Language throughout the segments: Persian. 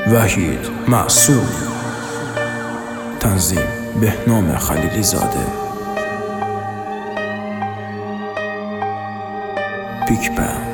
وحید معصوم. تنظیم بهنام خلیلی زاده. بیگ بند.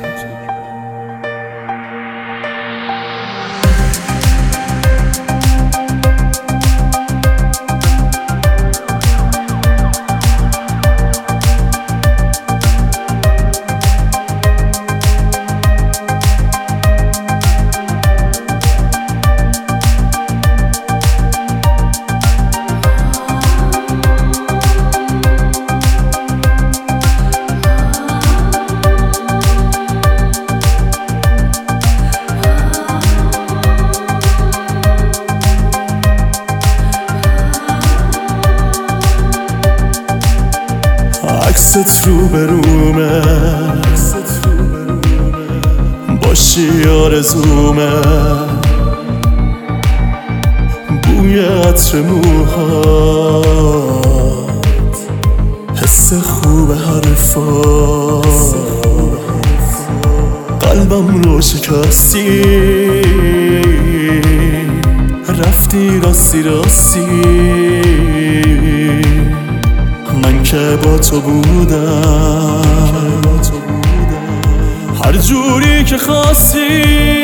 عکست رو برومه باشی آرزومه، بوی عطر موهات، حس خوب حرفات، قلبم رو شکستی، رفتی راستی راستی، من که با تو بودم هر جوری که خواستی.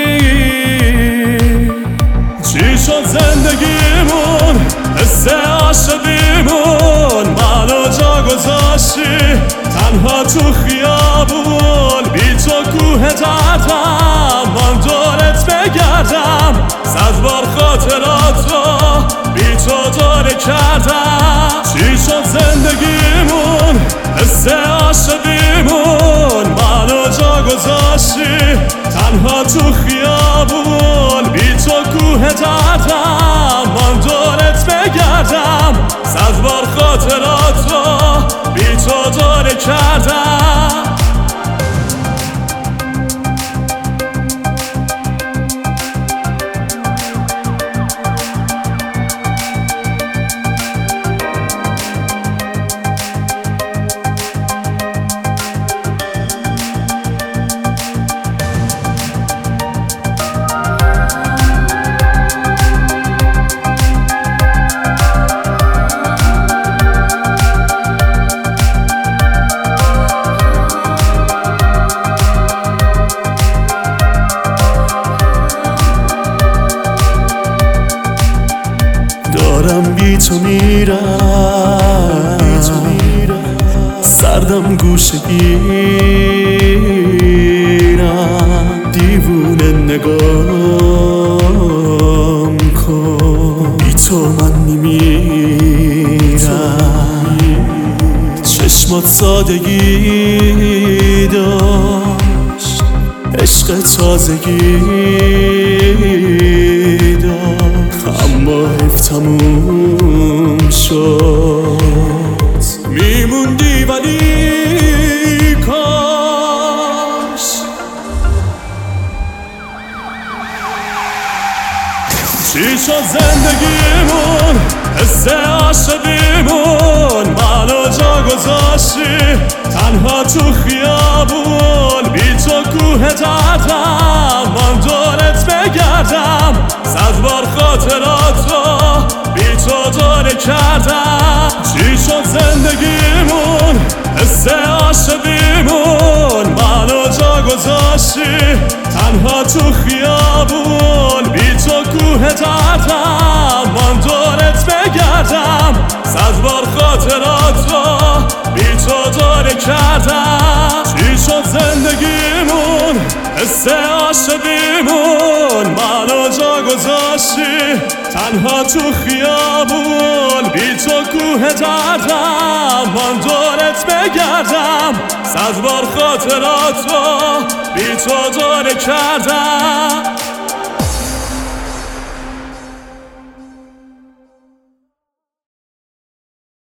چی شد زندگیمون، حس عاشقیمون، منو جا گذاشتی تنها تو خیابون. بی تو کوه دردم، من دورت بگردم، 100 بار خاطراتو بی تو داره کردم. چی شد زندگیمون، حس عاشقیمون، منو جا گذاشتی تنها تو خیابون. بی تو کوه دردم، من دورت بگردم، 100 بار خاطراتو بی تو داره کردم. دارم بی تو میرم، سردم گوشه گیرم، دیوونه نگام کن، بی تو من میمیرم. چشمات سادگی داشت، عشق تازگی داشت، اما حیف تموم شد. میموندی ولی کاش. چی شد زندگیمون، حس عاشقیمون، منو جا گذاشتی تنها تو خیابون. بی تو کوه دردم، من دورت بگردم، 100 بار خاطراتو بی تو داره کردم. چی شد زندگیمون، حس عاشقیمون، منو جا گذاشتی تنها تو خیابون. بی تو کوه دردم، من دورت بگردم، 100 بار خاطراتو بی تو داره کردم. چی شد زندگیمون، حس عاشقیمون، منو جا گذاشتی تنها تو خیابون. بی تو کوه دردم، من دورت بگردم، 100 بار خاطراتو بی تو داره کردم.